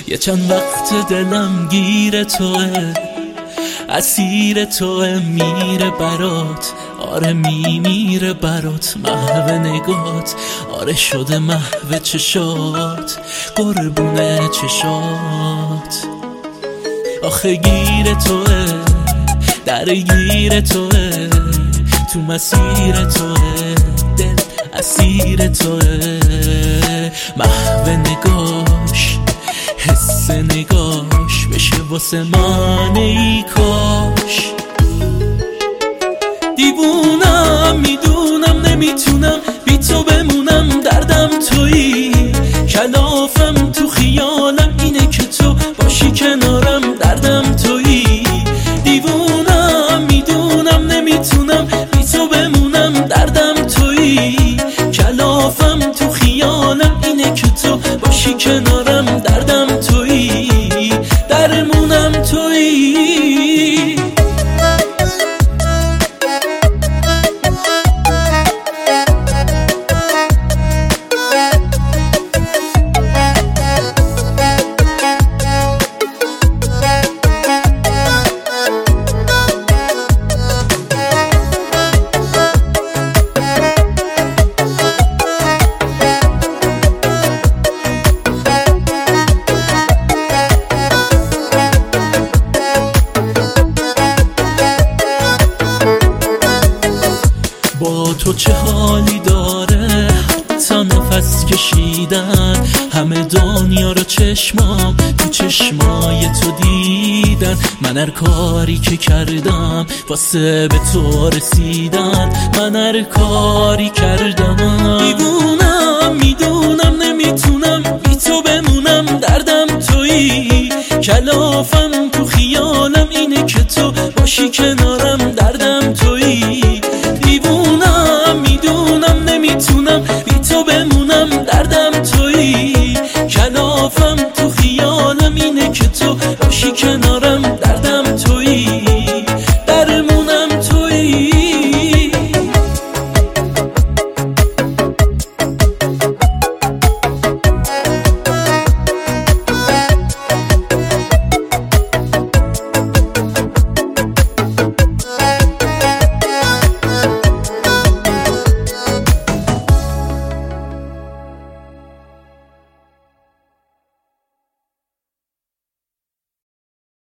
یه چند وقت دلم گیر توه، اسیر توه، میره برات، آره میمیره برات، محو نگات، آره شده محو چشات، قربونه چشات. آخه گیر توه، درگیر توه، تو مسیر توه، دل اسیر توه، محو نگاش، حس نگاش بشه واسه من ای کاش. دیوونم میدونم نمیتونم بی تو بمونم، دردم تویی، کلافم تو خیالم اینه که تو باشی کنارم، دردم تویی. دیوونم میدونم نمیتونم بی تو بمونم، دردم تویی، کلافم تو خیالم اینه که تو باشی کنارم، دردم تویی، درمونم تویی. با تو چه حالی داره حتی نفس کشیدن، همه دنیا رو چشمام تو چشمای تو دیدن. من هر کاری که کردم واسه به تو رسیدن، من هر کاری کردم.